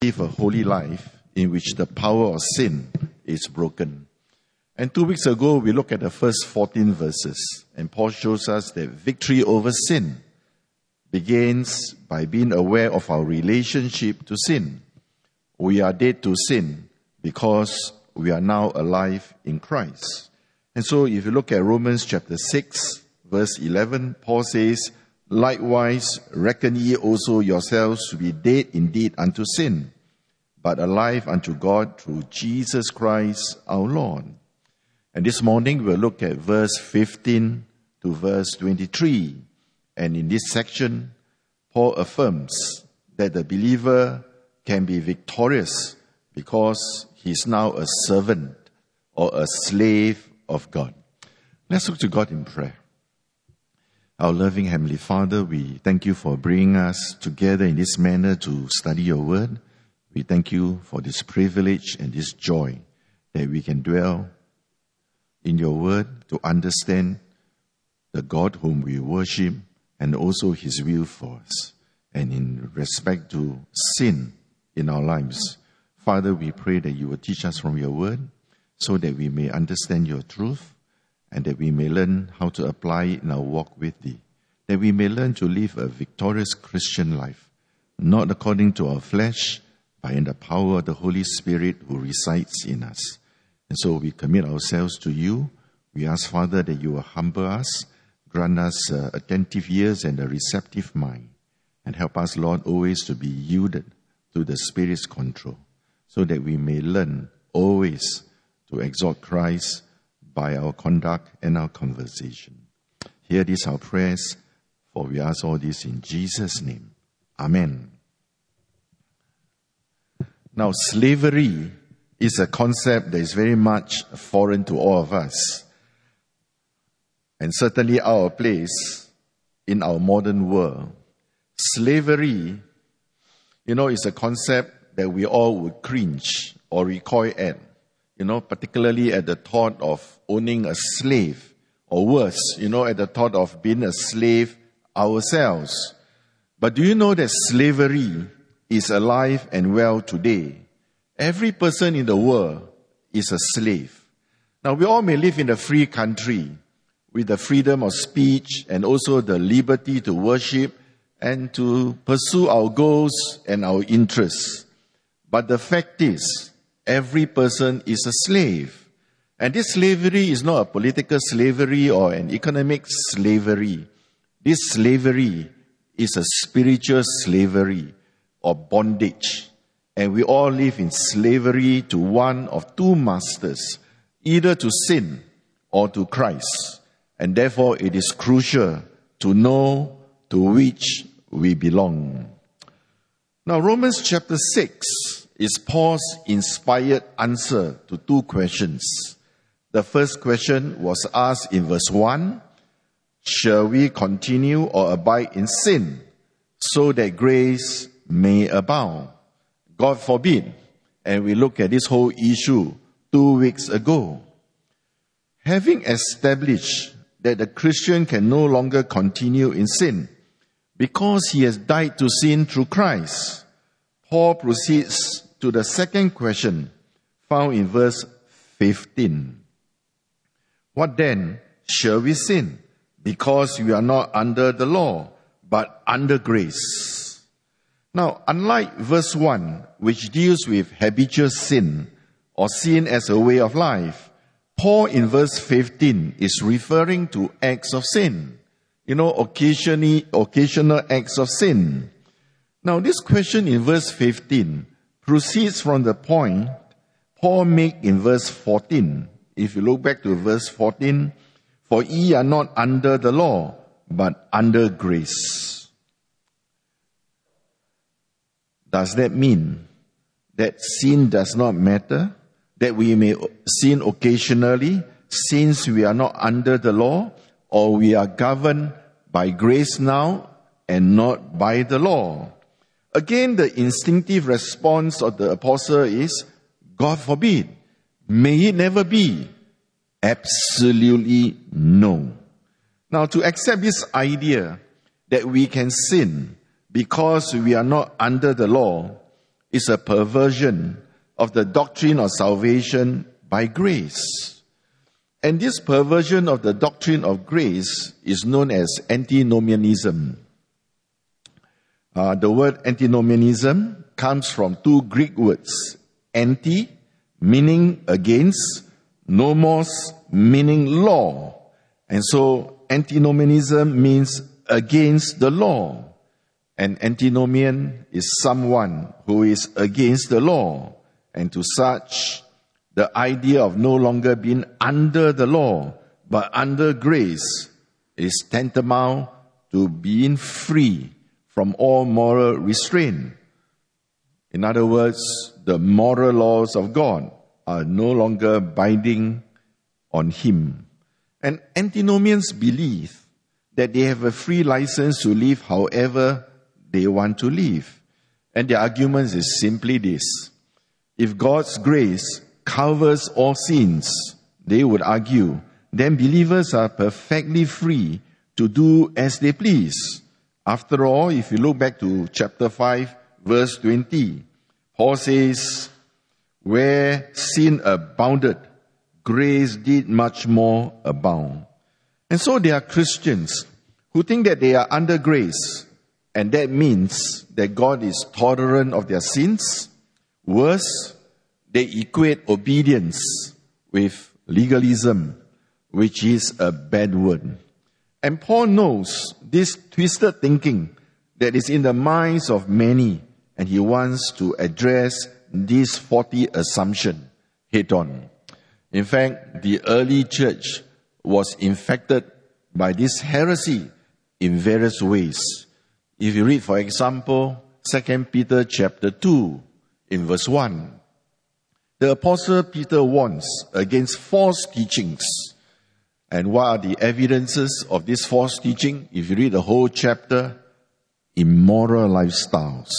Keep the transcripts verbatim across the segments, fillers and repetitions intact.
live a holy life in which the power of sin is broken. And two weeks ago, we looked at the first fourteen verses, and Paul shows us that victory over sin begins by being aware of our relationship to sin. We are dead to sin because we are now alive in Christ. And so if you look at Romans chapter six, verse eleven, Paul says, "Likewise, reckon ye also yourselves to be dead indeed unto sin, but alive unto God through Jesus Christ our Lord." And this morning we'll look at verse fifteen to verse twenty-three. And in this section, Paul affirms that the believer can be victorious because he is now a servant or a slave of God. Let's look to God in prayer. Our loving Heavenly Father, we thank you for bringing us together in this manner to study your word. We thank you for this privilege and this joy that we can dwell in your word to understand the God whom we worship and also his will for us. And in respect to sin in our lives, Father, we pray that you will teach us from your word so that we may understand your truth and that we may learn how to apply it in our walk with thee. That we may learn to live a victorious Christian life, not according to our flesh, but in the power of the Holy Spirit who resides in us. And so we commit ourselves to you. We ask, Father, that you will humble us, grant us uh, attentive ears and a receptive mind, and help us, Lord, always to be yielded to the Spirit's control, so that we may learn always to exalt Christ by our conduct and our conversation. Hear these our prayers, for we ask all this in Jesus' name. Amen. Now, slavery is a concept that is very much foreign to all of us, and certainly our place in our modern world. Slavery, you know, is a concept that we all would cringe or recoil at, you know, particularly at the thought of owning a slave, or worse, you know, at the thought of being a slave ourselves. But do you know that slavery is alive and well today? Every person in the world is a slave. Now, we all may live in a free country with the freedom of speech and also the liberty to worship and to pursue our goals and our interests. But the fact is, every person is a slave. And this slavery is not a political slavery or an economic slavery. This slavery is a spiritual slavery or bondage. And we all live in slavery to one of two masters, either to sin or to Christ. And therefore it is crucial to know to which we belong. Now, Romans chapter six is Paul's inspired answer to two questions. The first question was asked in verse one, "Shall we continue or abide in sin so that grace may abound?" God forbid. And we looked at this whole issue two weeks ago. Having established that the Christian can no longer continue in sin because he has died to sin through Christ, Paul proceeds to the second question found in verse fifteen. "What then? Shall we sin because we are not under the law, but under grace?" Now, unlike verse one, which deals with habitual sin or sin as a way of life, Paul in verse fifteen is referring to acts of sin. You know, occasionally, occasional acts of sin. Now, this question in verse fifteen proceeds from the point Paul made in verse fourteen. If you look back to verse fourteen, "For ye are not under the law, but under grace." Does that mean that sin does not matter? That we may sin occasionally since we are not under the law, or we are governed by grace now and not by the law? Again, the instinctive response of the apostle is, God forbid. May it never be. Absolutely no. Now, to accept this idea that we can sin because we are not under the law is a perversion of the doctrine of salvation by grace. And this perversion of the doctrine of grace is known as antinomianism. Uh, the word antinomianism comes from two Greek words, anti, meaning against, nomos, meaning law. And so antinomianism means against the law. An antinomian is someone who is against the law. And to such, the idea of no longer being under the law, but under grace, is tantamount to being free from all moral restraint. In other words, the moral laws of God are no longer binding on him. And antinomians believe that they have a free license to live however they want to live. And their argument is simply this. If God's grace covers all sins, they would argue, then believers are perfectly free to do as they please. After all, if you look back to chapter five, verse twenty, Paul says, where sin abounded, grace did much more abound. And so there are Christians who think that they are under grace, and that means that God is tolerant of their sins. Worse, they equate obedience with legalism, which is a bad word. And Paul knows this twisted thinking that is in the minds of many, and he wants to address this faulty assumption head on. In fact, the early church was infected by this heresy in various ways. If you read, for example, Second Peter chapter two, in verse one, the Apostle Peter warns against false teachings. And what are the evidences of this false teaching? If you read the whole chapter, immoral lifestyles.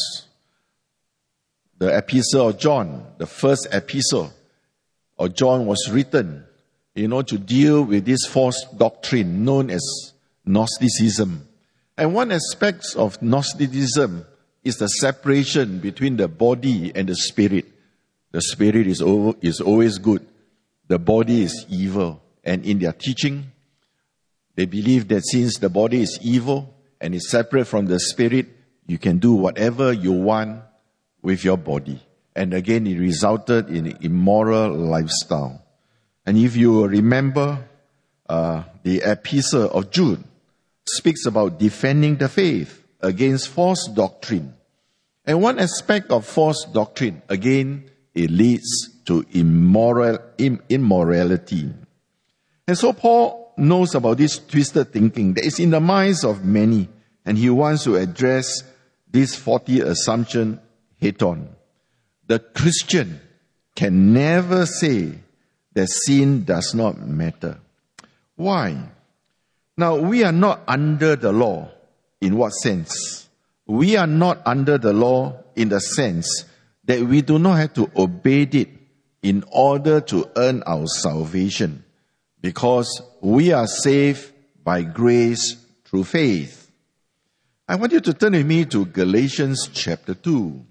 The epistle of John, the first epistle of John was written, you know, to deal with this false doctrine known as Gnosticism. And one aspect of Gnosticism is the separation between the body and the spirit. The spirit is, over, is always good. The body is evil. And in their teaching, they believe that since the body is evil and is separate from the spirit, you can do whatever you want with your body. And again, it resulted in an immoral lifestyle. And if you remember, uh, the epistle of Jude speaks about defending the faith against false doctrine. And one aspect of false doctrine, again, it leads to immoral, immorality. And so Paul knows about this twisted thinking that is in the minds of many, and he wants to address this faulty assumption head on. The Christian can never say that sin does not matter. Why? Now, we are not under the law. In what sense? We are not under the law in the sense that we do not have to obey it in order to earn our salvation, because we are saved by grace through faith. I want you to turn with me to Galatians chapter two.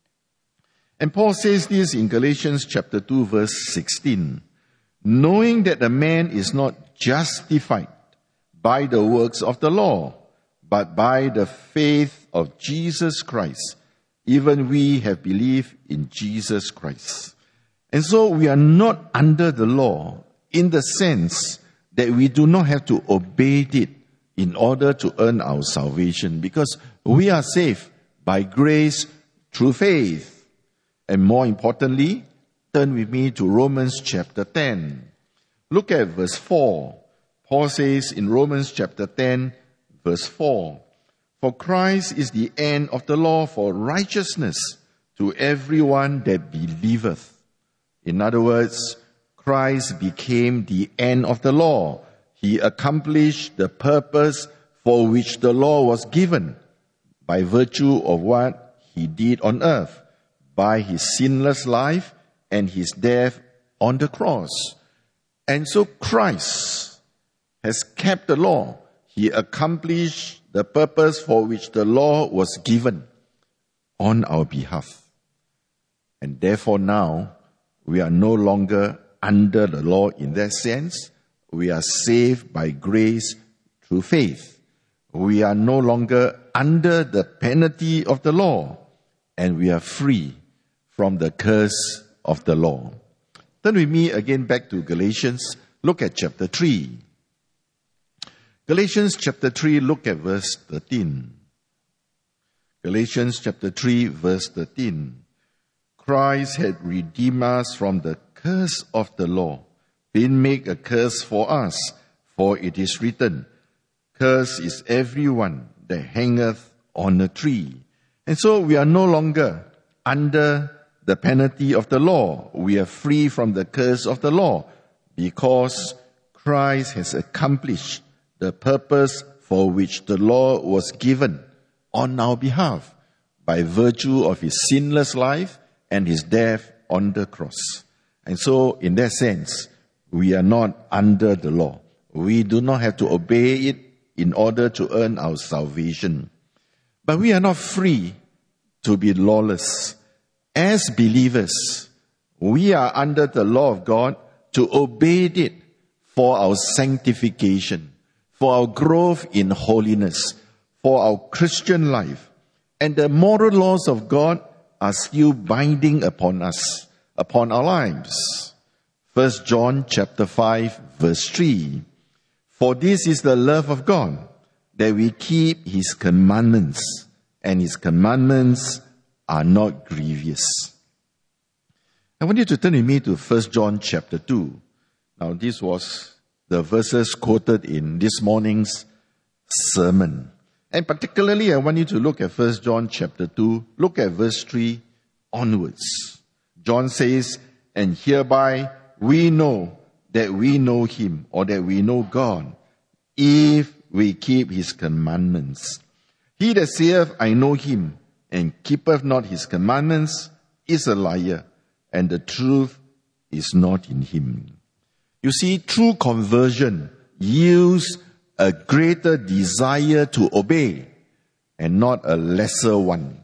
And Paul says this in Galatians chapter two, verse sixteen. Knowing that a man is not justified by the works of the law, but by the faith of Jesus Christ. Even we have believed in Jesus Christ. And so we are not under the law in the sense that we do not have to obey it in order to earn our salvation, because we are saved by grace through faith. And more importantly, turn with me to Romans chapter ten. Look at verse four. Paul says in Romans chapter ten, verse four, for Christ is the end of the law for righteousness to everyone that believeth. In other words, Christ became the end of the law. He accomplished the purpose for which the law was given by virtue of what he did on earth, by his sinless life and his death on the cross. And so Christ has kept the law. He accomplished the purpose for which the law was given on our behalf. And therefore now, we are no longer under the law in that sense. We are saved by grace through faith. We are no longer under the penalty of the law, and we are free from the curse of the law. Turn with me again back to Galatians. Look at chapter three. Galatians chapter three, look at verse thirteen. Galatians chapter three, verse thirteen. Christ had redeemed us from the curse of the law, being made a curse for us, for it is written, cursed is everyone that hangeth on a tree. And so we are no longer under the penalty of the law. We are free from the curse of the law because Christ has accomplished the purpose for which the law was given on our behalf by virtue of his sinless life and his death on the cross. And so, in that sense, we are not under the law. We do not have to obey it in order to earn our salvation. But we are not free to be lawless. As believers, we are under the law of God to obey it for our sanctification, for our growth in holiness, for our Christian life. And the moral laws of God are still binding upon us, upon our lives. First John chapter five, verse three. For this is the love of God, that we keep his commandments, and his commandments are not grievous. I want you to turn with me to First John chapter two. Now, this was the verses quoted in this morning's sermon. And particularly, I want you to look at First John chapter two. Look at verse three onwards. John says, and hereby we know that we know him, or that we know God, if we keep his commandments. He that saith, I know him, and keepeth not his commandments, is a liar, and the truth is not in him. You see, true conversion yields a greater desire to obey, and not a lesser one.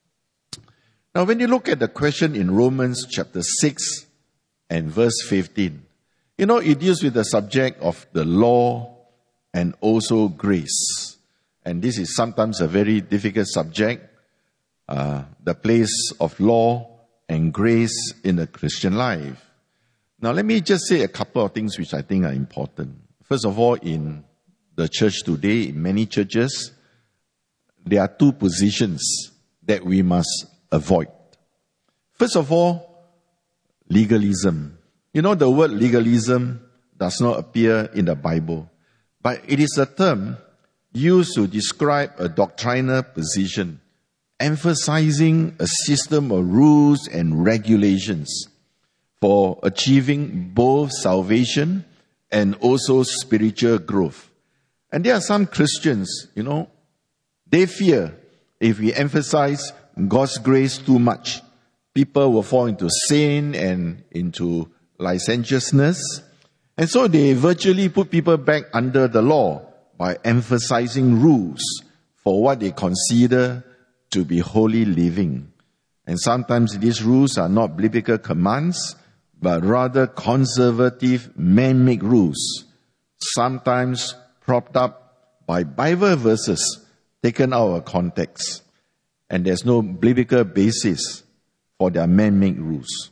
Now, when you look at the question in Romans chapter six and verse fifteen, you know, it deals with the subject of the law and also grace. And this is sometimes a very difficult subject, uh, the place of law and grace in the Christian life. Now, let me just say a couple of things which I think are important. First of all, in the church today, in many churches, there are two positions that we must avoid. First of all, legalism. You know, the word legalism does not appear in the Bible, but it is a term used to describe a doctrinal position, emphasizing a system of rules and regulations for achieving both salvation and also spiritual growth. And there are some Christians, you know, they fear if we emphasize God's grace too much, people will fall into sin and into licentiousness. And so they virtually put people back under the law by emphasizing rules for what they consider to be holy living. And sometimes these rules are not biblical commands, but rather conservative man-made rules, sometimes propped up by Bible verses taken out of context. And there's no biblical basis for their man-made rules.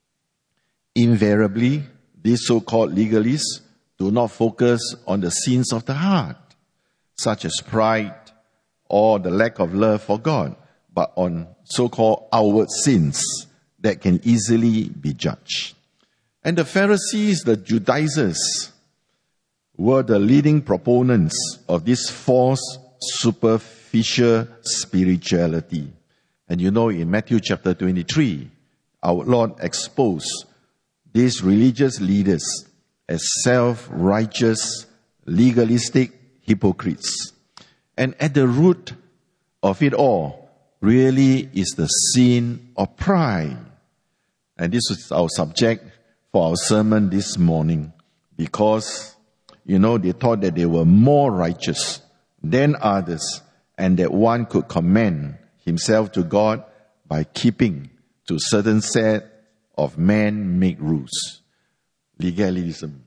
Invariably, these so-called legalists do not focus on the sins of the heart, such as pride or the lack of love for God, but on so-called outward sins that can easily be judged. And the Pharisees, the Judaizers, were the leading proponents of this false, superficial spirituality. And you know, in Matthew chapter twenty-three, our Lord exposed these religious leaders as self-righteous, legalistic hypocrites. And at the root of it all really is the sin of pride. And this is our subject for our sermon this morning, because, you know, they thought that they were more righteous than others, and that one could commend himself to God by keeping to certain set of man-made rules. Legalism.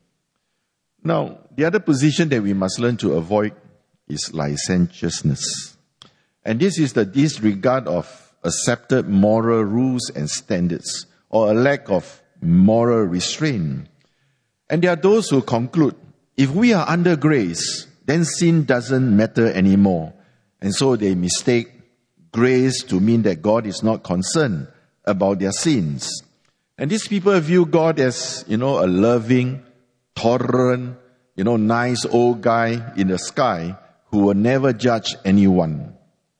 Now, the other position that we must learn to avoid is licentiousness. And this is the disregard of accepted moral rules and standards, or a lack of moral restraint. And there are those who conclude, if we are under grace, then sin doesn't matter anymore. And so they mistake grace to mean that God is not concerned about their sins. And these people view God as, you know, a loving, tolerant, you know, nice old guy in the sky who will never judge anyone.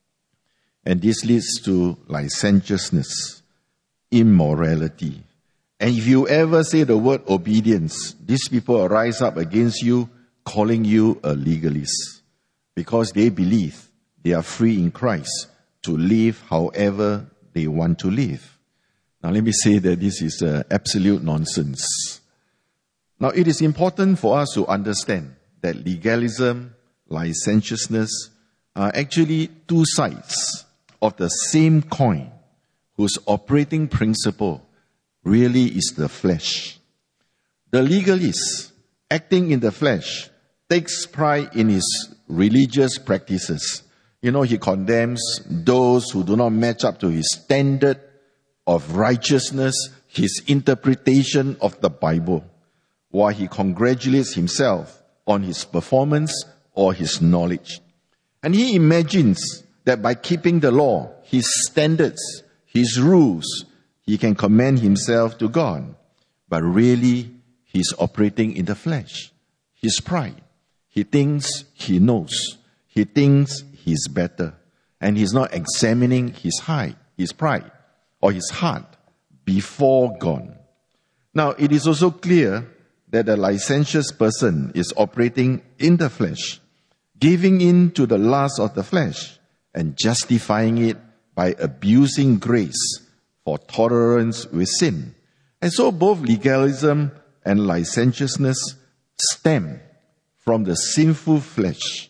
And this leads to licentiousness, immorality. And if you ever say the word obedience, these people will rise up against you, calling you a legalist, because they believe they are free in Christ to live however they want to live. Now let me say that this is uh, absolute nonsense. Now it is important for us to understand that legalism, licentiousness are actually two sides of the same coin whose operating principle really is the flesh. The legalist, acting in the flesh, takes pride in his religious practices. You know, he condemns those who do not match up to his standard of righteousness, his interpretation of the Bible, while he congratulates himself on his performance or his knowledge. And he imagines that by keeping the law, his standards, his rules, he can commend himself to God. But really, he's operating in the flesh. His pride. He thinks he knows. He thinks he's better. And he's not examining his height, his pride, or his heart before God. Now, it is also clear that a licentious person is operating in the flesh, giving in to the lust of the flesh, and justifying it by abusing grace for tolerance with sin. And so both legalism and licentiousness stem from the sinful flesh.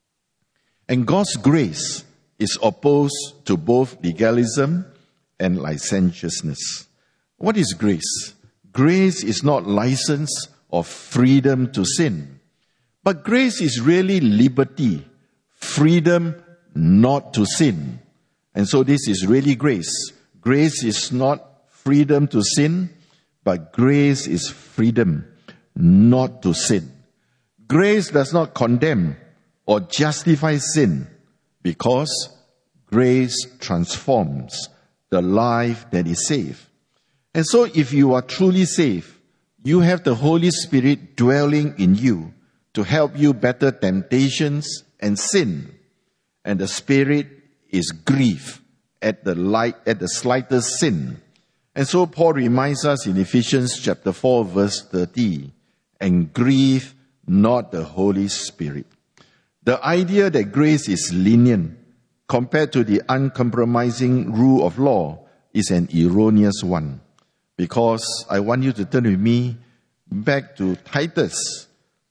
And God's grace is opposed to both legalism and licentiousness. What is grace? Grace is not license or freedom to sin. But grace is really liberty, freedom not to sin. And so this is really grace. Grace is not freedom to sin, but grace is freedom not to sin. Grace does not condemn or justify sin, because grace transforms the life that is saved. And so if you are truly saved, you have the Holy Spirit dwelling in you to help you battle temptations and sin. And the Spirit is grieved at the light, at the slightest sin. And so Paul reminds us in Ephesians chapter four, verse thirty, and grieve not the Holy Spirit. The idea that grace is lenient compared to the uncompromising rule of law is an erroneous one. Because I want you to turn with me back to Titus,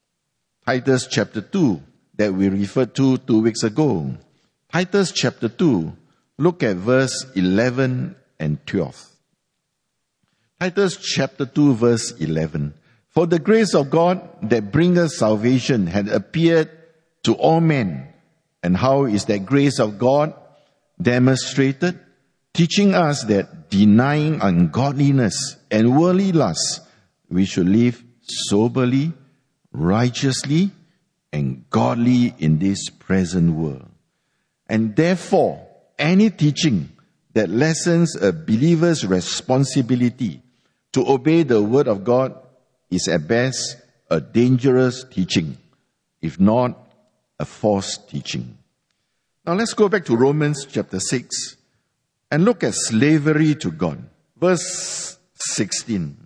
Titus chapter two, that we referred to two weeks ago. Titus chapter two, look at verse eleven and twelve. Titus chapter two, verse eleven. For the grace of God that bringeth salvation had appeared to all men. And how is that grace of God demonstrated? Teaching us that denying ungodliness and worldly lusts, we should live soberly, righteously, and godly in this present world. And therefore, any teaching that lessens a believer's responsibility to obey the word of God is at best a dangerous teaching, if not a false teaching. Now let's go back to Romans chapter six and look at slavery to God. Verse sixteen.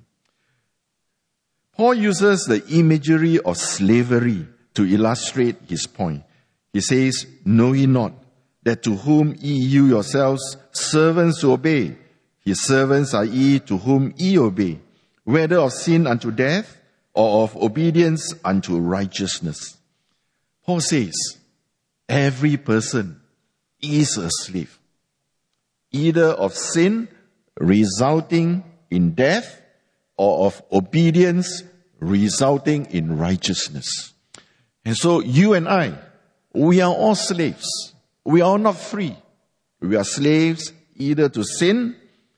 Paul uses the imagery of slavery to illustrate his point. He says, know ye not that to whom ye you yourselves servants obey, his servants are ye to whom ye obey, whether of sin unto death or of obedience unto righteousness. Paul says, every person is a slave, either of sin, resulting in death, or of obedience resulting in righteousness. And so you and I, we are all slaves. We are not free. We are slaves either to sin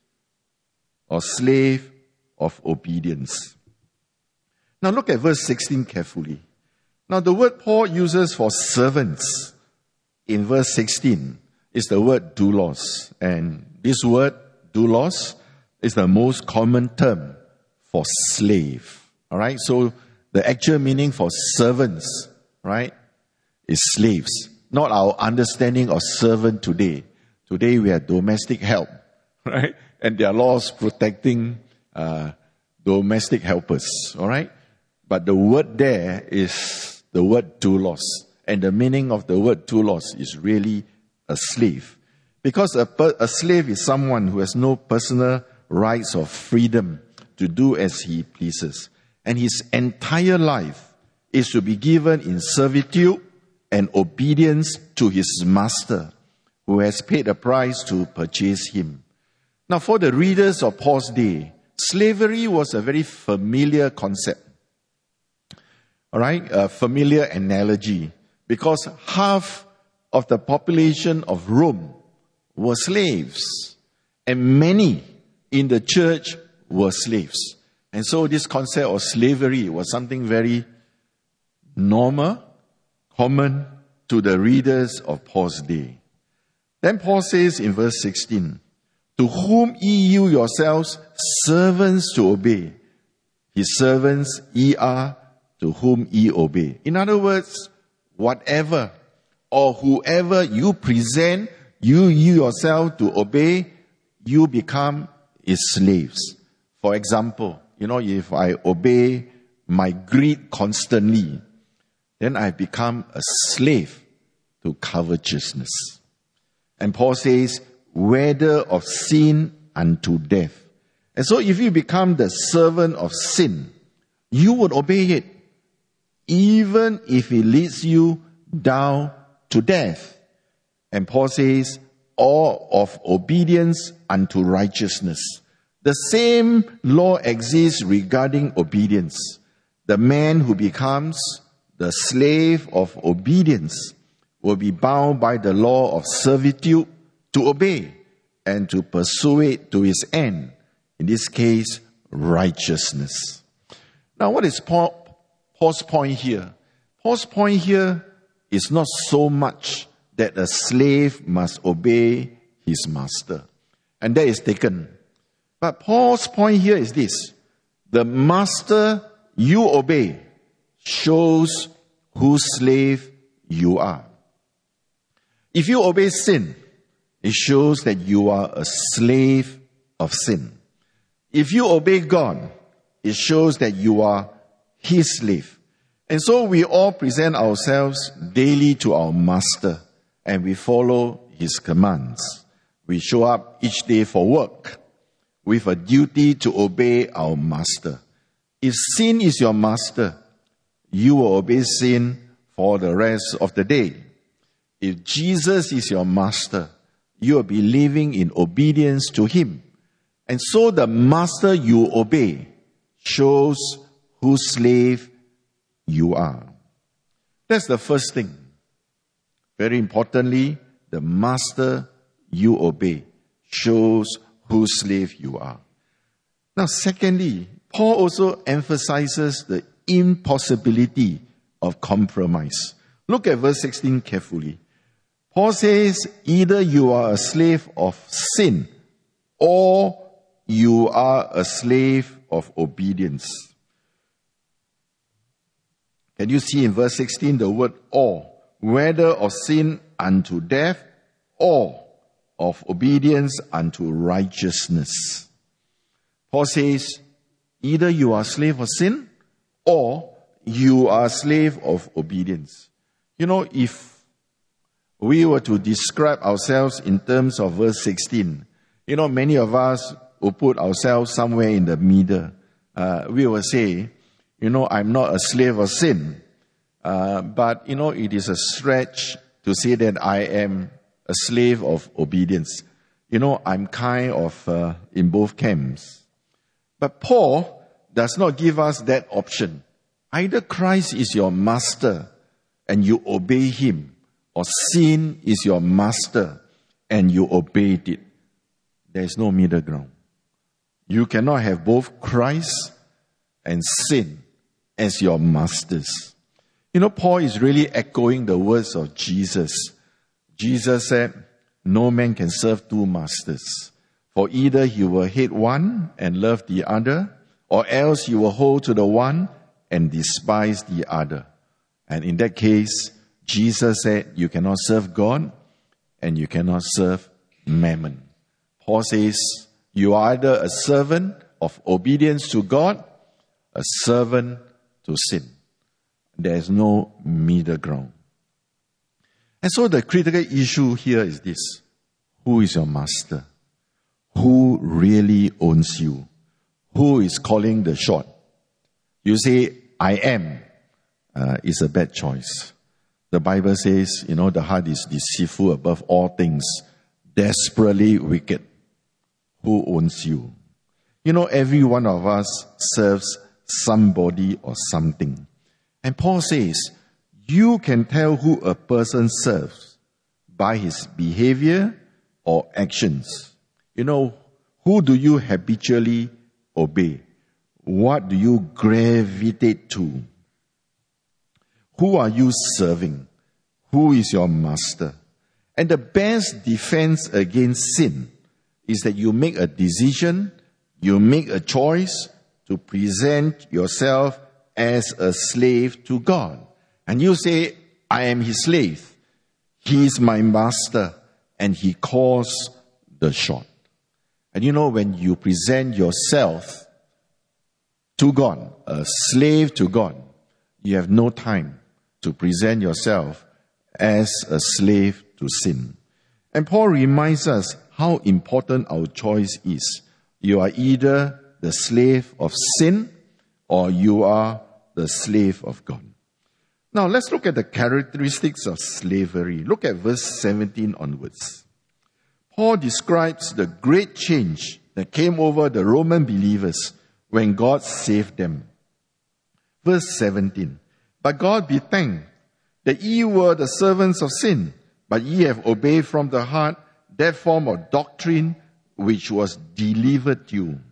or slave of obedience. Now look at verse sixteen carefully. Now the word Paul uses for servants in verse sixteen is the word doulos. And this word doulos is the most common term for slave. Alright, so the actual meaning for servants, right, is slaves. Not our understanding of servant today. Today we have domestic help, right? And there are laws protecting uh, domestic helpers, alright? But the word there is the word doulos. And the meaning of the word doulos is really a slave. Because a, per, a slave is someone who has no personal rights or freedom to do as he pleases. And his entire life is to be given in servitude and obedience to his master, who has paid a price to purchase him. Now, for the readers of Paul's day, slavery was a very familiar concept. All right, a familiar analogy, because half of the population of Rome were slaves, and many in the church were slaves. And so this concept of slavery was something very normal, common to the readers of Paul's day. Then Paul says in verse sixteen, to whom ye you yourselves servants to obey. His servants ye are to whom ye obey. In other words, whatever or whoever you present you, you yourself to obey, you become his slaves. For example, you know, if I obey my greed constantly, then I become a slave to covetousness. And Paul says, whether of sin unto death. And so if you become the servant of sin, you would obey it, even if it leads you down to death. And Paul says, or of obedience unto righteousness. The same law exists regarding obedience. The man who becomes the slave of obedience will be bound by the law of servitude to obey and to pursue it to his end. In this case, righteousness. Now, what is Paul, Paul's point here? Paul's point here is not so much that a slave must obey his master. And that is taken. But Paul's point here is this. The master you obey shows whose slave you are. If you obey sin, it shows that you are a slave of sin. If you obey God, it shows that you are his slave. And so we all present ourselves daily to our master and we follow his commands. We show up each day for work with a duty to obey our master. If sin is your master, you will obey sin for the rest of the day. If Jesus is your master, you will be living in obedience to him. And so the master you obey shows whose slave you are. That's the first thing. Very importantly, the master you obey shows whose slave you are. Now, secondly, Paul also emphasizes the impossibility of compromise. Look at verse sixteen carefully. Paul says, either you are a slave of sin or you are a slave of obedience. Can you see in verse sixteen the word or? Whether of sin unto death or of obedience unto righteousness. Paul says, either you are a slave of sin or you are a slave of obedience. You know, if we were to describe ourselves in terms of verse sixteen, you know, many of us will put ourselves somewhere in the middle. Uh, we will say, you know, I'm not a slave of sin, uh, but, you know, it is a stretch to say that I am a slave of obedience. You know, I'm kind of uh, in both camps. But Paul does not give us that option. Either Christ is your master and you obey him, or sin is your master and you obeyed it. There is no middle ground. You cannot have both Christ and sin as your masters. You know, Paul is really echoing the words of Jesus. Jesus said, no man can serve two masters. For either he will hate one and love the other, or else he will hold to the one and despise the other. And in that case, Jesus said, you cannot serve God and you cannot serve mammon. Paul says, you are either a servant of obedience to God, a servant to sin. There is no middle ground. And so the critical issue here is this. Who is your master? Who really owns you? Who is calling the shot? You say, I am. Uh, it's a bad choice. The Bible says, you know, the heart is deceitful above all things, desperately wicked. Who owns you? You know, every one of us serves somebody or something. And Paul says, you can tell who a person serves by his behavior or actions. You know, who do you habitually obey? What do you gravitate to? Who are you serving? Who is your master? And the best defense against sin is that you make a decision, you make a choice to present yourself as a slave to God. And you say, I am his slave. He is my master. And he calls the shot. And you know, when you present yourself to God, a slave to God, you have no time to present yourself as a slave to sin. And Paul reminds us how important our choice is. You are either the slave of sin or you are the slave of God. Now let's look at the characteristics of slavery. Look at verse seventeen onwards. Paul describes the great change that came over the Roman believers when God saved them. Verse seventeen. But God be thanked that ye were the servants of sin, but ye have obeyed from the heart that form of doctrine which was delivered to you.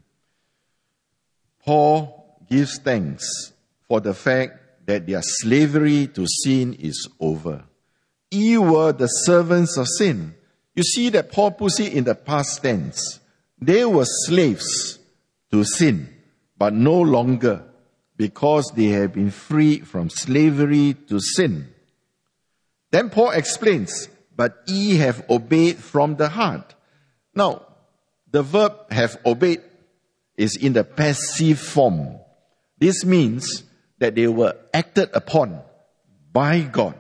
Paul gives thanks for the fact that their slavery to sin is over. Ye were the servants of sin. You see that Paul puts it in the past tense. They were slaves to sin, but no longer, because they have been freed from slavery to sin. Then Paul explains, but ye have obeyed from the heart. Now, the verb have obeyed is in the passive form. This means that they were acted upon by God.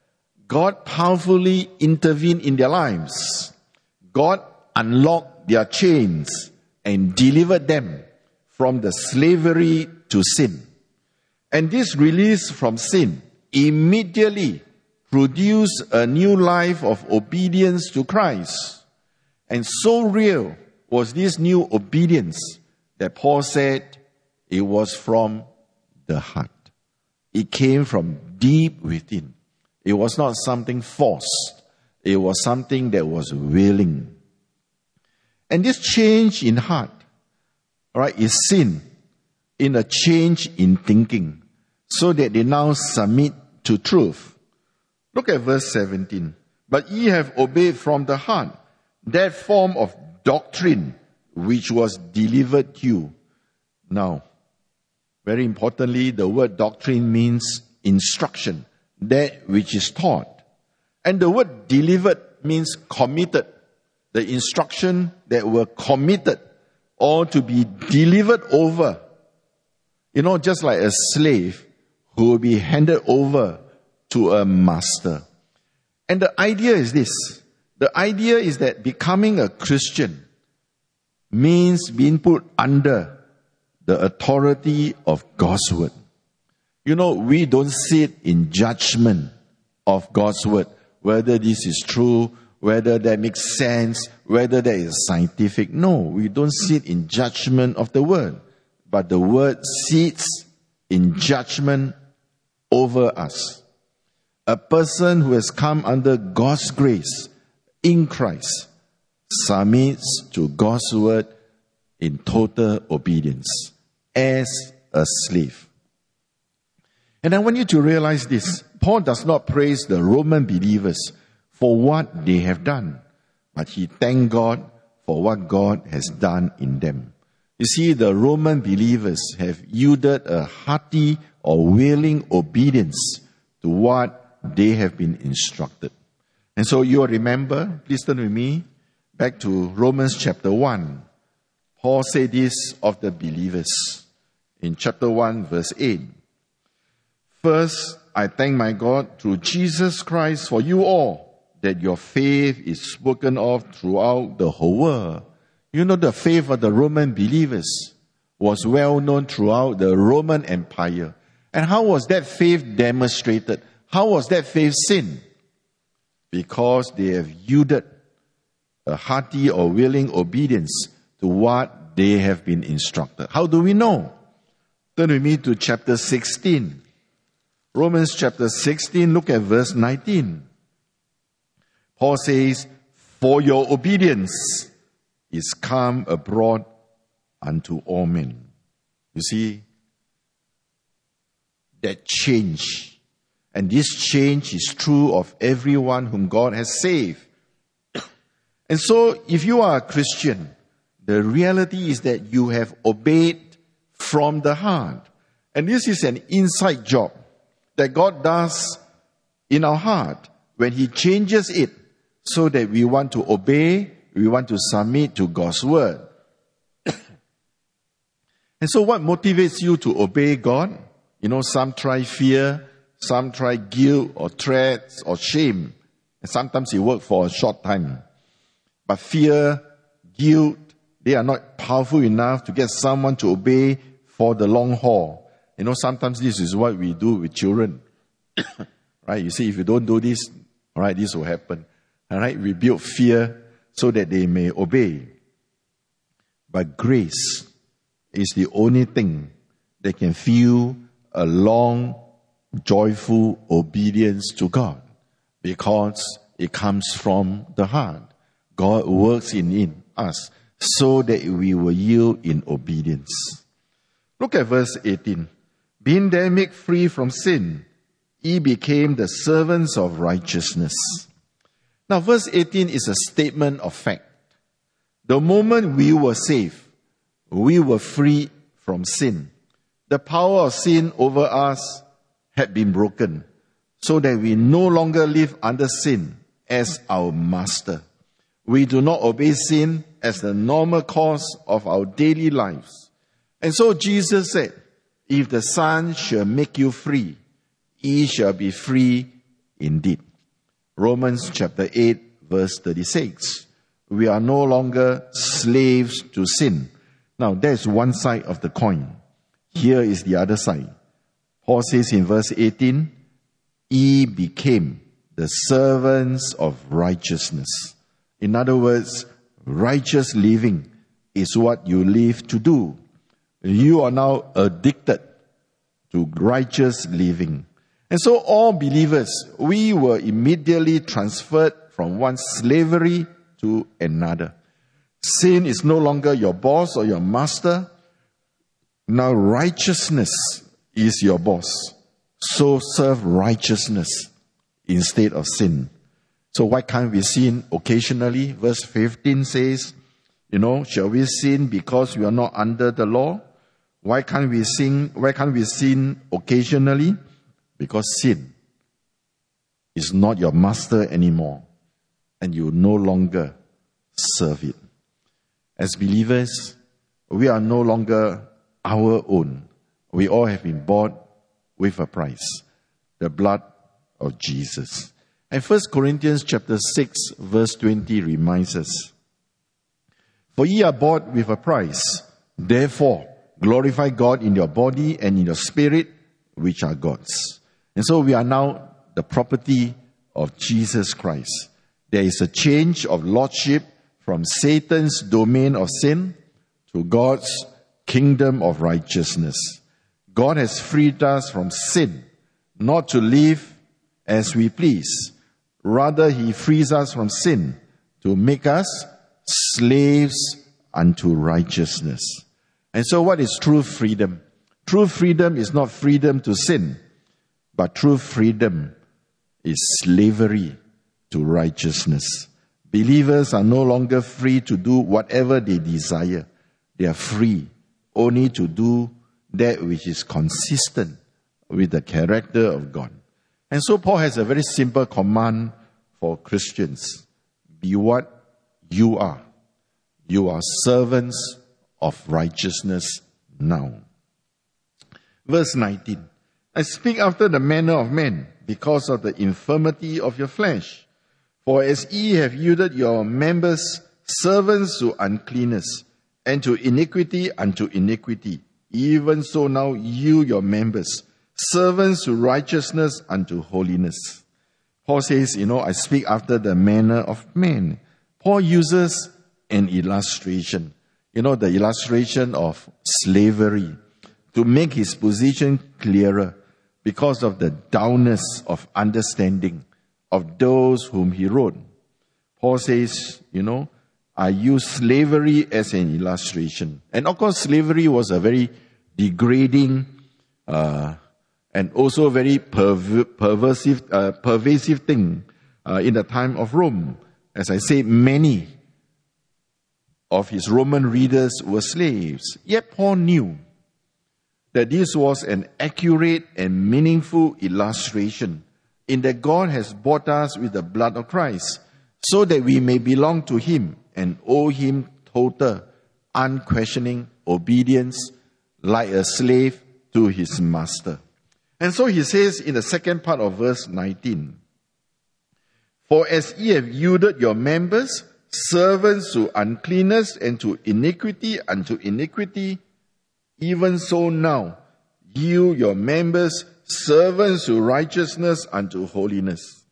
God powerfully intervened in their lives. God unlocked their chains and delivered them from the slavery to sin. And this release from sin immediately produced a new life of obedience to Christ. And so real was this new obedience that Paul said it was from the heart. It came from deep within. It was not something forced. It was something that was willing. And this change in heart, all right, is seen in a change in thinking, so that they now submit to truth. Look at verse seventeen. But ye have obeyed from the heart that form of doctrine which was delivered to you. Now, very importantly, the word doctrine means instruction, that which is taught. And the word delivered means committed. The instruction that were committed or to be delivered over. You know, just like a slave who will be handed over to a master. And the idea is this. The idea is that becoming a Christian means being put under the authority of God's word. You know, we don't sit in judgment of God's word, whether this is true, whether that makes sense, whether that is scientific. No, we don't sit in judgment of the word, but the word sits in judgment over us. A person who has come under God's grace in Christ submits to God's word in total obedience as a slave. And I want you to realize this. Paul does not praise the Roman believers for what they have done, but he thanked God for what God has done in them. You see, the Roman believers have yielded a hearty or willing obedience to what they have been instructed. And so you remember, please turn with me back to Romans chapter one. Paul said this of the believers in chapter one, verse eight. First, I thank my God through Jesus Christ for you all, that your faith is spoken of throughout the whole world. You know, the faith of the Roman believers was well known throughout the Roman Empire. And how was that faith demonstrated? How was that faith seen? Because they have yielded a hearty or willing obedience to what they have been instructed. How do we know? Turn with me to chapter sixteen. Romans chapter sixteen, look at verse nineteen. Paul says, for your obedience is come abroad unto all men. You see, that change. And this change is true of everyone whom God has saved. And so, if you are a Christian, the reality is that you have obeyed from the heart. And this is an inside job that God does in our heart when He changes it so that we want to obey, we want to submit to God's word. And so what motivates you to obey God? You know, some try fear, some try guilt or threats or shame. And sometimes it works for a short time. But fear, guilt, they are not powerful enough to get someone to obey for the long haul. You know, sometimes this is what we do with children. Right? You see, if you don't do this, all right, this will happen. All right? We build fear so that they may obey. But grace is the only thing that can fuel a long, joyful obedience to God, because it comes from the heart. God works in, in us so that we will yield in obedience. Look at verse eighteen. Being then made free from sin, ye became the servants of righteousness. Now verse eighteen is a statement of fact. The moment we were saved, we were free from sin. The power of sin over us had been broken, so that we no longer live under sin as our master. We do not obey sin as the normal course of our daily lives. And so Jesus said, if the Son shall make you free, ye shall be free indeed. Romans chapter eight, verse thirty-six. We are no longer slaves to sin. Now, that's one side of the coin. Here is the other side. Paul says in verse eighteen, ye became the servants of righteousness. In other words, righteous living is what you live to do. You are now addicted to righteous living. And so all believers, we were immediately transferred from one slavery to another. Sin is no longer your boss or your master. Now righteousness is your boss. So serve righteousness instead of sin. So why can't we sin occasionally? Verse fifteen says, you know, shall we sin because we are not under the law? Why can't we sin? Why can't we sin occasionally? Because sin is not your master anymore, and you no longer serve it. As believers, we are no longer our own. We all have been bought with a price, the blood of Jesus. And First Corinthians chapter six, verse twenty reminds us, for ye are bought with a price, therefore glorify God in your body and in your spirit, which are God's. And so we are now the property of Jesus Christ. There is a change of lordship from Satan's domain of sin to God's kingdom of righteousness. God has freed us from sin, not to live as we please. Rather, he frees us from sin to make us slaves unto righteousness. And so what is true freedom? True freedom is not freedom to sin, but true freedom is slavery to righteousness. Believers are no longer free to do whatever they desire. They are free only to do that which is consistent with the character of God. And so Paul has a very simple command for Christians. Be what you are. You are servants of righteousness now. Verse nineteen. I speak after the manner of men, because of the infirmity of your flesh. For as ye have yielded your members servants to uncleanness, and to iniquity unto iniquity, even so now you your members servants to righteousness unto holiness. Paul says, you know, I speak after the manner of men. Paul uses an illustration, you know, the illustration of slavery, to make his position clearer because of the downness of understanding of those whom he wrote. Paul says, you know, I use slavery as an illustration. And of course, slavery was a very degrading uh, and also very perv- perversive, uh, pervasive thing uh, in the time of Rome. As I say, many of his Roman readers were slaves. Yet Paul knew that this was an accurate and meaningful illustration in that God has bought us with the blood of Christ so that we may belong to him and owe him total, unquestioning obedience like a slave to his master. And so he says in the second part of verse nineteen, for as ye have yielded your members servants to uncleanness and to iniquity unto iniquity, even so now yield your members servants to righteousness unto holiness.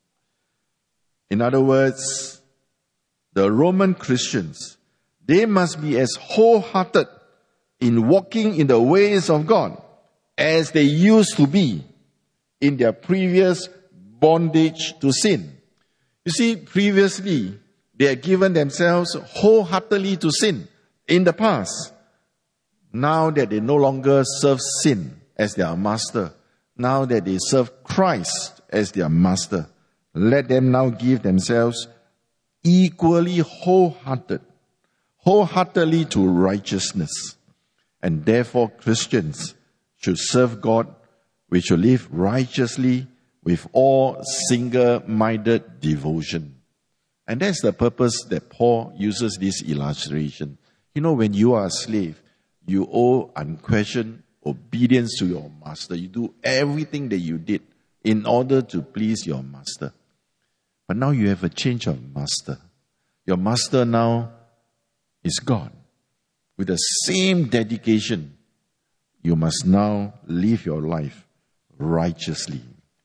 In other words, the Roman Christians, they must be as wholehearted in walking in the ways of God as they used to be in their previous bondage to sin. You see, previously, they had given themselves wholeheartedly to sin in the past. Now that they no longer serve sin as their master, now that they serve Christ as their master, let them now give themselves equally wholehearted, wholeheartedly to righteousness. And therefore Christians should serve God, we should live righteously with all single-minded devotion. And that's the purpose that Paul uses this illustration. You know, when you are a slave, you owe unquestioned obedience to your master. You do everything that you did in order to please your master. But now you have a change of master. Your master now is God. With the same dedication, you must now live your life righteously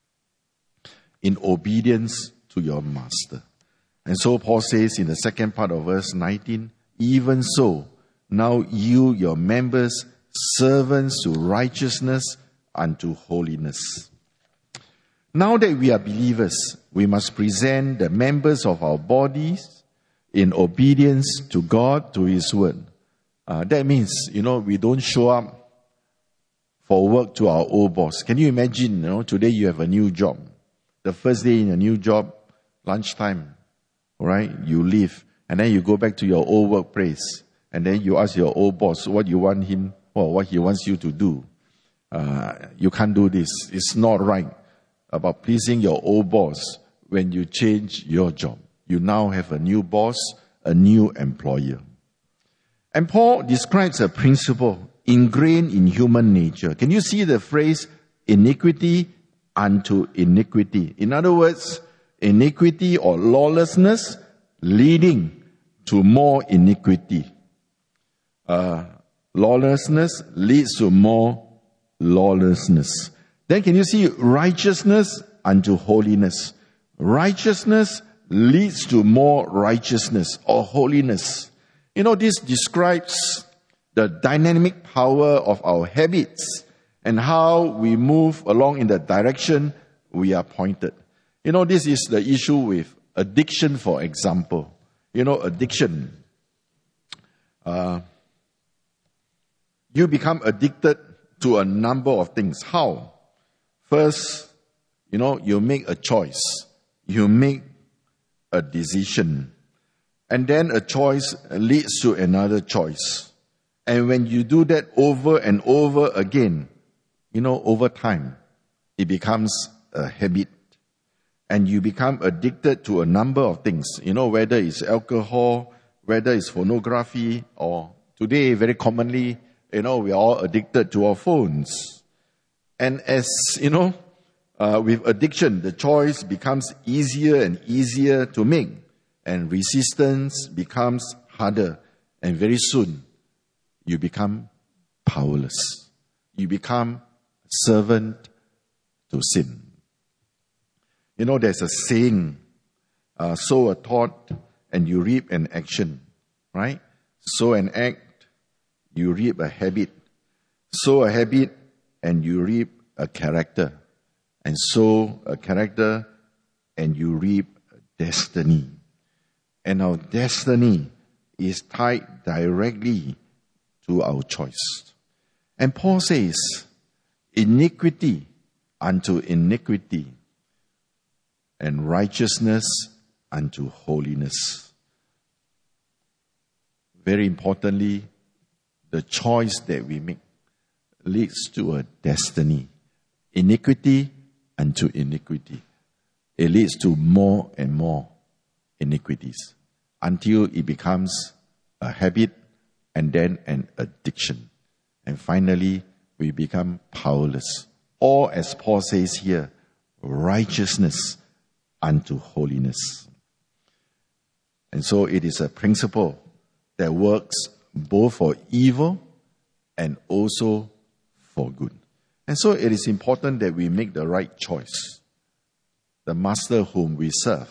in obedience to your master. And so Paul says in the second part of verse nineteen, even so, now you, your members, servants to righteousness unto holiness. Now that we are believers, we must present the members of our bodies in obedience to God, to his word. Uh, that means, you know, we don't show up for work to our old boss. Can you imagine, you know, today you have a new job. The first day in a new job, lunchtime, all right, you leave, and then you go back to your old workplace, and then you ask your old boss what you want him, or what he wants you to do. Uh, you can't do this. It's not right about pleasing your old boss when you change your job. You now have a new boss, a new employer. And Paul describes a principle ingrained in human nature. Can you see the phrase iniquity unto iniquity? In other words, iniquity or lawlessness leading to more iniquity. Uh, lawlessness leads to more lawlessness. Then can you see righteousness unto holiness? Righteousness leads to more righteousness or holiness. You know, this describes the dynamic power of our habits and how we move along in the direction we are pointed. You know, this is the issue with addiction, for example. You know, addiction. Uh, you become addicted to a number of things. How? First, you know, you make a choice. You make a decision. And then a choice leads to another choice. And when you do that over and over again, you know, over time, it becomes a habit. And you become addicted to a number of things. You know, whether it's alcohol, whether it's pornography, or today, very commonly, you know, we are all addicted to our phones. And as, you know, uh, with addiction, the choice becomes easier and easier to make. And resistance becomes harder. And very soon, you become powerless. You become a servant to sin. You know, there's a saying, uh, sow a thought and you reap an action, right? Sow an act, you reap a habit. Sow a habit and you reap a character. And sow a character and you reap a destiny. And our destiny is tied directly to our choice. And Paul says, iniquity unto iniquity, and righteousness unto holiness. Very importantly, the choice that we make leads to a destiny. Iniquity unto iniquity. It leads to more and more iniquities until it becomes a habit and then an addiction. And finally, we become powerless. Or as Paul says here, righteousness unto holiness. And so it is a principle that works both for evil and also for good. And so it is important that we make the right choice, the master whom we serve.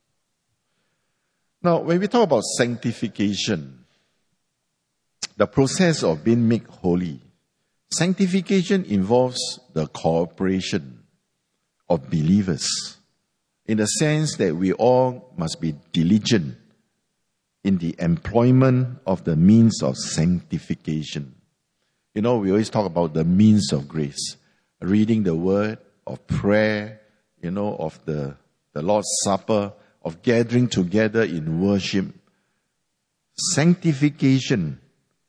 Now, when we talk about sanctification, the process of being made holy, sanctification involves the cooperation of believers, in the sense that we all must be diligent in the employment of the means of sanctification. You know, we always talk about the means of grace, reading the word, of prayer, you know, of the, the Lord's Supper, of gathering together in worship. Sanctification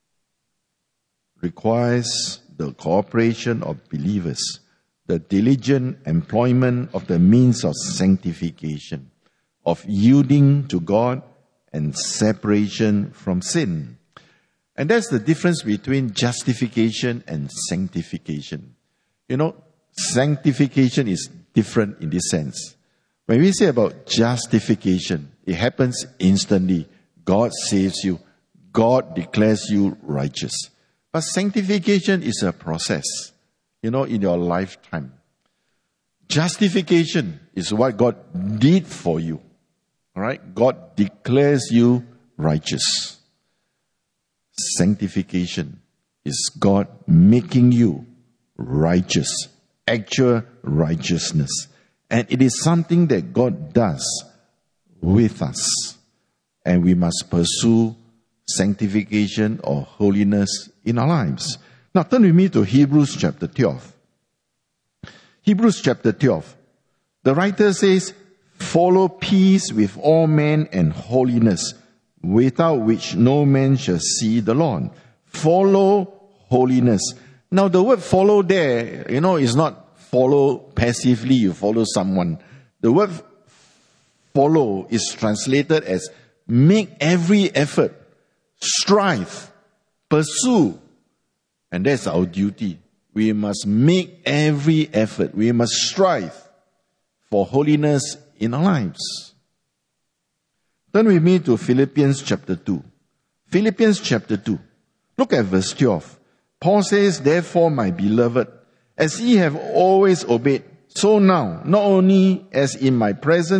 requires the cooperation of believers, the diligent employment of the means of sanctification, of yielding to God and separation from sin. And that's the difference between justification and sanctification. You know, sanctification is different in this sense. When we say about justification, it happens instantly. God saves you. God declares you righteous. But sanctification is a process, you know, in your lifetime. Justification is what God did for you. All right? God declares you righteous. Sanctification is God making you righteous, actual righteousness. And it is something that God does with us. And we must pursue sanctification or holiness in our lives. Now turn with me to Hebrews chapter twelve. Hebrews chapter twelve. The writer says, follow peace with all men and holiness, without which no man shall see the Lord. Follow holiness. Now the word follow there, you know, is not follow passively, you follow someone. The word follow is translated as make every effort, strive, pursue. And that's our duty. We must make every effort. We must strive for holiness in our lives. Turn with me to Philippians chapter two. Philippians chapter two. Look at verse twelve. Paul says, therefore, my beloved, as ye have always obeyed, so now, not only as in my presence,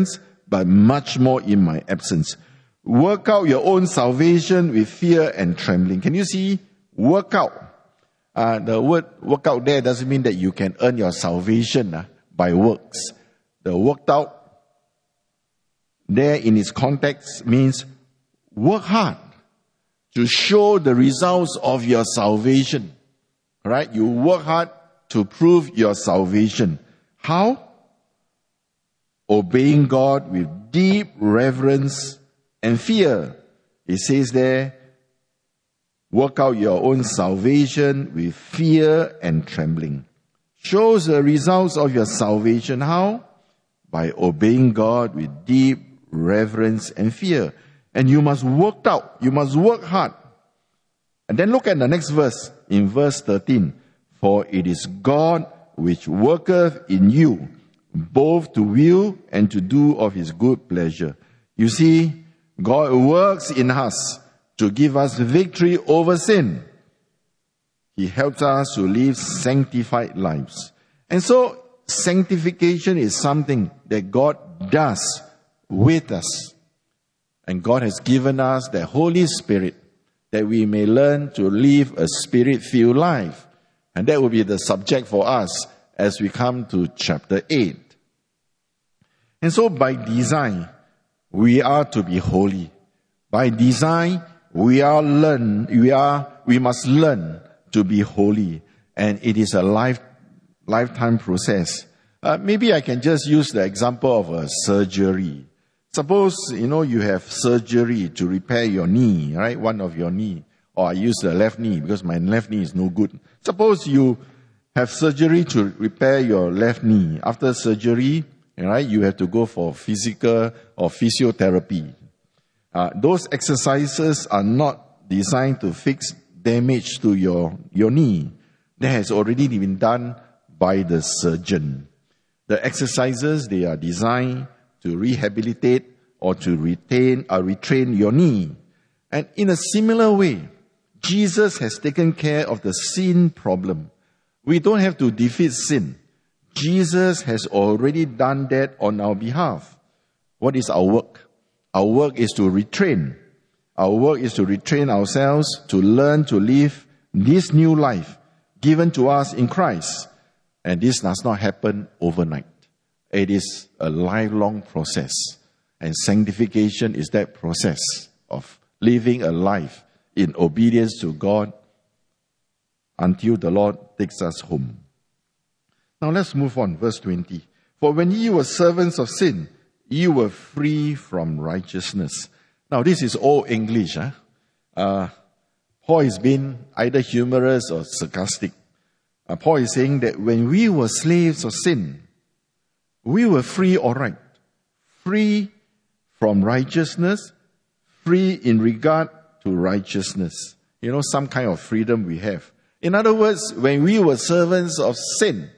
but much more in my absence. Work out your own salvation with fear and trembling. Can you see? Work out. Uh, the word work out there doesn't mean that you can earn your salvation uh, by works. The worked out there in its context means work hard to show the results of your salvation. Right? You work hard to prove your salvation. How? Obeying God with deep reverence and fear. It says there, work out your own salvation with fear and trembling. Shows the results of your salvation. How? By obeying God with deep reverence and fear. And you must work out. You must work hard. And then look at the next verse, in verse thirteen. For it is God which worketh in you, both to will and to do of his good pleasure. You see, God works in us to give us victory over sin. He helps us to live sanctified lives. And so, sanctification is something that God does with us. And God has given us the Holy Spirit that we may learn to live a spirit-filled life. And that will be the subject for us as we come to chapter eight. And so by design, we are to be holy. By design, we are learn, we are, we must learn to be holy. And it is a life, lifetime process. Uh, maybe I can just use the example of a surgery. Suppose, you know, you have surgery to repair your knee, right? One of your knee. Or I use the left knee because my left knee is no good. Suppose you have surgery to repair your left knee. After surgery, right, you have to go for physical or physiotherapy. Uh, those exercises are not designed to fix damage to your, your knee. That has already been done by the surgeon. The exercises, they are designed to rehabilitate or to retain or retrain your knee. And in a similar way, Jesus has taken care of the sin problem. We don't have to defeat sin. Jesus has already done that on our behalf. What is our work? Our work is to retrain. Our work is to retrain ourselves to learn to live this new life given to us in Christ. And this does not happen overnight. It is a lifelong process. And sanctification is that process of living a life in obedience to God until the Lord takes us home. Now let's move on, verse twenty. For when ye were servants of sin, ye were free from righteousness. Now this is all English. Huh? Uh, Paul is being either humorous or sarcastic. Uh, Paul is saying that when we were slaves of sin, we were free, all right. Free from righteousness, free in regard to righteousness. You know, some kind of freedom we have. In other words, when we were servants of sin,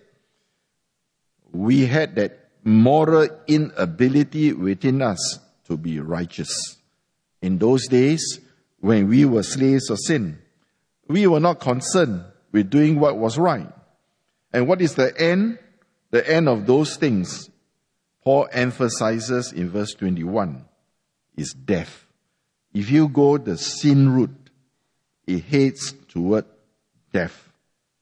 we had that moral inability within us to be righteous. In those days, when we were slaves of sin, we were not concerned with doing what was right. And what is the end? The end of those things, Paul emphasizes in verse twenty-one, is death. If you go the sin route, it heads toward death.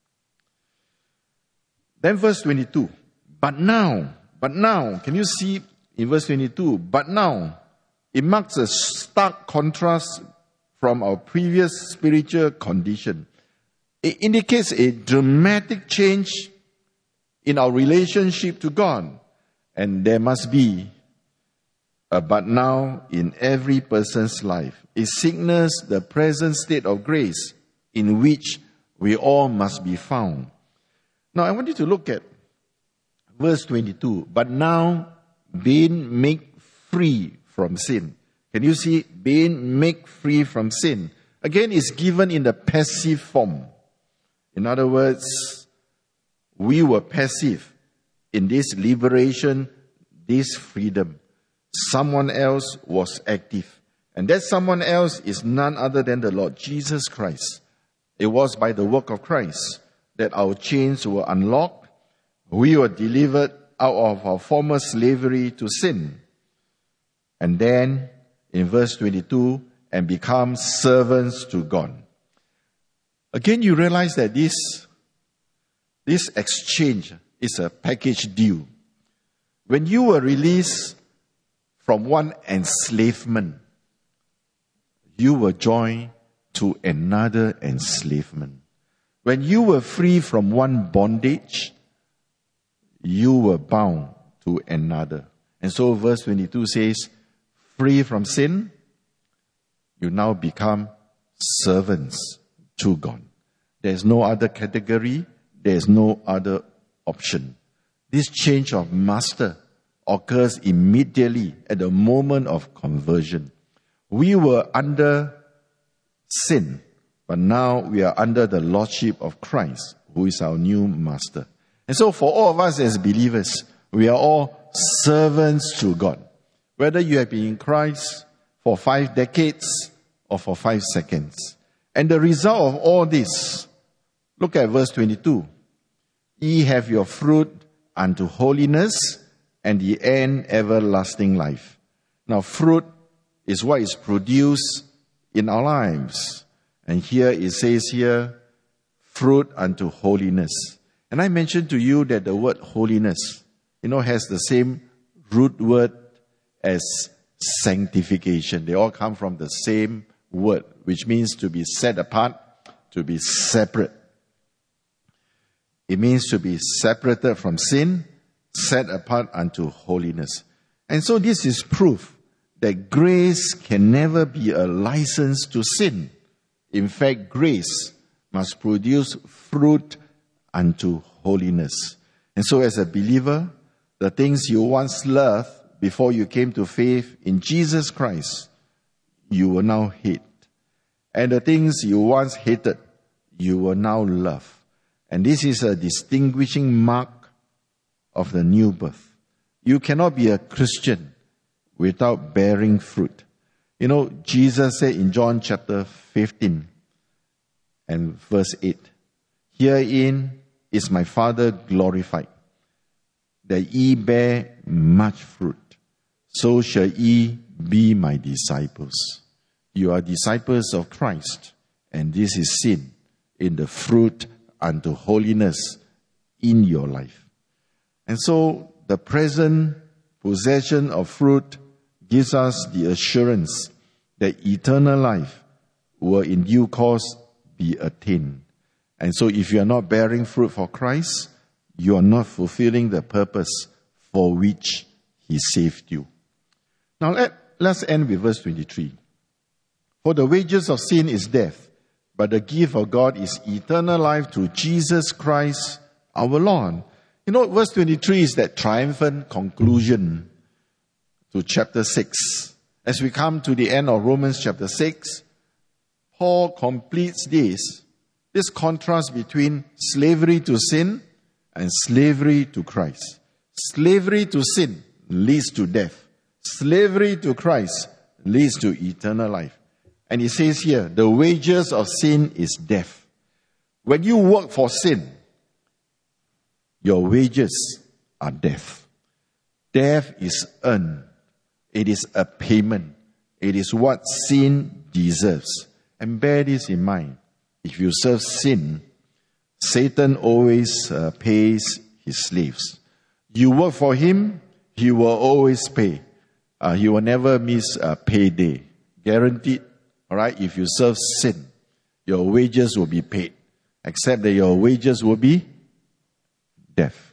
Then verse twenty-two, but now, but now, can you see in verse twenty-two, but now, it marks a stark contrast from our previous spiritual condition. It indicates a dramatic change in our relationship to God. And there must be a but now in every person's life. It signals the present state of grace in which we all must be found. Now I want you to look at verse twenty-two. But now being made free from sin. Can you see? Being made free from sin. Again, it's given in the passive form. In other words, we were passive in this liberation, this freedom. Someone else was active. And that someone else is none other than the Lord Jesus Christ. It was by the work of Christ that our chains were unlocked. We were delivered out of our former slavery to sin. And then in verse twenty-two, and become servants to God. Again, you realize that this, this exchange is a package deal. When you were released from one enslavement, you were joined to another enslavement. When you were free from one bondage, you were bound to another. And so verse twenty-two says, free from sin, you now become servants to God. There's no other category. There's no other option. This change of master occurs immediately at the moment of conversion. We were under sin, but now we are under the lordship of Christ, who is our new master. And so for all of us as believers, we are all servants to God. Whether you have been in Christ for five decades or for five seconds. And the result of all this, look at verse twenty-two. Ye have your fruit unto holiness, and the end everlasting life. Now fruit is what is produced in our lives. And here it says here, fruit unto holiness. And I mentioned to you that the word holiness, you know, has the same root word as sanctification. They all come from the same word, which means to be set apart, to be separate. It means to be separated from sin, set apart unto holiness. And so this is proof that grace can never be a license to sin. In fact, grace must produce fruit unto holiness. And so as a believer, the things you once loved before you came to faith in Jesus Christ, you will now hate. And the things you once hated, you will now love. And this is a distinguishing mark of the new birth. You cannot be a Christian without bearing fruit. You know, Jesus said in John chapter fifteen and verse eight, herein is my Father glorified, that ye bear much fruit, so shall ye be my disciples. You are disciples of Christ, and this is seen in the fruit unto holiness in your life. And so the present possession of fruit gives us the assurance that eternal life will in due course be attained. And so if you are not bearing fruit for Christ, you are not fulfilling the purpose for which He saved you. Now let, let's end with verse twenty-three. For the wages of sin is death, but the gift of God is eternal life through Jesus Christ our Lord. You know, verse twenty-three is that triumphant conclusion to chapter six. As we come to the end of Romans chapter six, Paul completes this, this contrast between slavery to sin and slavery to Christ. Slavery to sin leads to death. Slavery to Christ leads to eternal life. And he says here, the wages of sin is death. When you work for sin, your wages are death. Death is earned. It is a payment. It is what sin deserves. And bear this in mind. If you serve sin, Satan always uh, pays his slaves. You work for him, he will always pay. Uh, he will never miss a payday. Guaranteed. All right, if you serve sin, your wages will be paid, except that your wages will be death.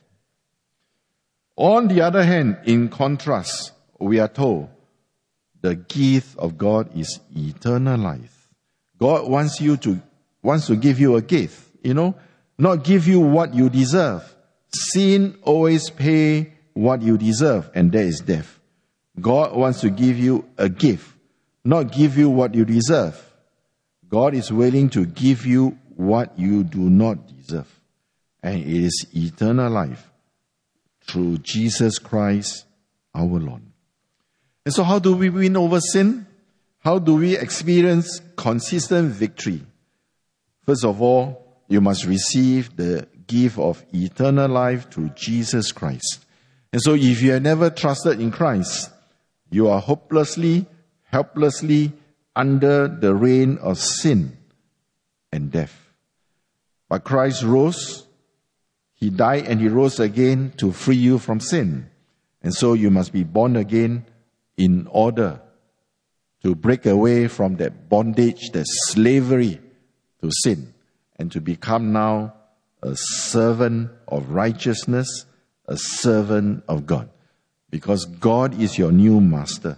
On the other hand, in contrast, we are told the gift of God is eternal life. God wants you to wants to give you a gift, you know, not give you what you deserve. Sin always pay what you deserve, and that is death. God wants to give you a gift, not give you what you deserve. God is willing to give you what you do not deserve. And it is eternal life through Jesus Christ our Lord. And so how do we win over sin? How do we experience consistent victory? First of all, you must receive the gift of eternal life through Jesus Christ. And so if you have never trusted in Christ, You are hopelessly, helplessly under the reign of sin and death. But Christ rose. He died and he rose again to free you from sin. And so you must be born again in order to break away from that bondage, that slavery to sin, and to become now a servant of righteousness, a servant of God. Because God is your new master.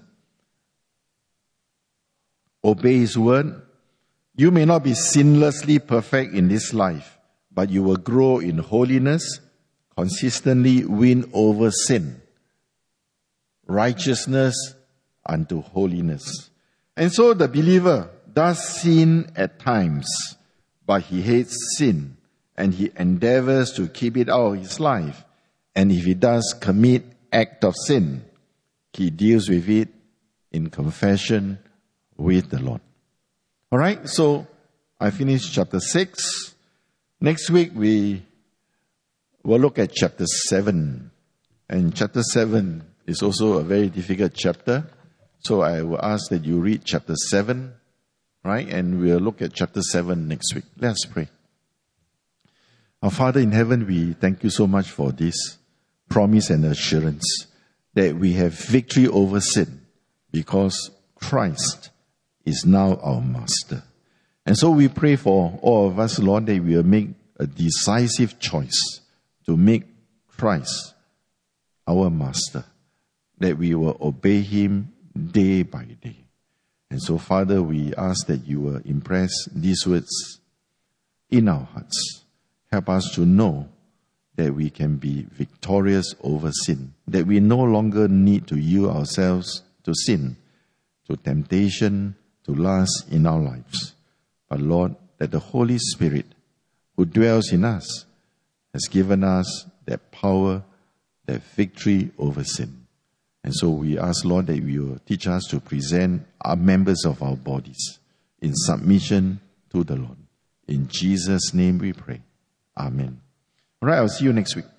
Obey his word. You may not be sinlessly perfect in this life, but you will grow in holiness, consistently win over sin, righteousness unto holiness. And so the believer does sin at times, but he hates sin and he endeavors to keep it out of his life. And if he does commit act of sin, he deals with it in confession with the Lord. All right, so I finished chapter six. Next week we will look at chapter seven. And chapter seven is also a very difficult chapter. So I will ask that you read chapter seven, right? And we'll look at chapter seven next week. Let us pray. Our Father in heaven, we thank you so much for this promise and assurance that we have victory over sin because Christ is now our master. And so we pray for all of us, Lord, that we will make a decisive choice to make Christ our master, that we will obey him day by day. And so, Father, we ask that you will impress these words in our hearts. Help us to know that we can be victorious over sin, that we no longer need to yield ourselves to sin, to temptation, to lust in our lives. But Lord, that the Holy Spirit who dwells in us has given us that power, that victory over sin. And so we ask, Lord, that you will teach us to present our members of our bodies in submission to the Lord. In Jesus' name we pray. Amen. All right, I'll see you next week.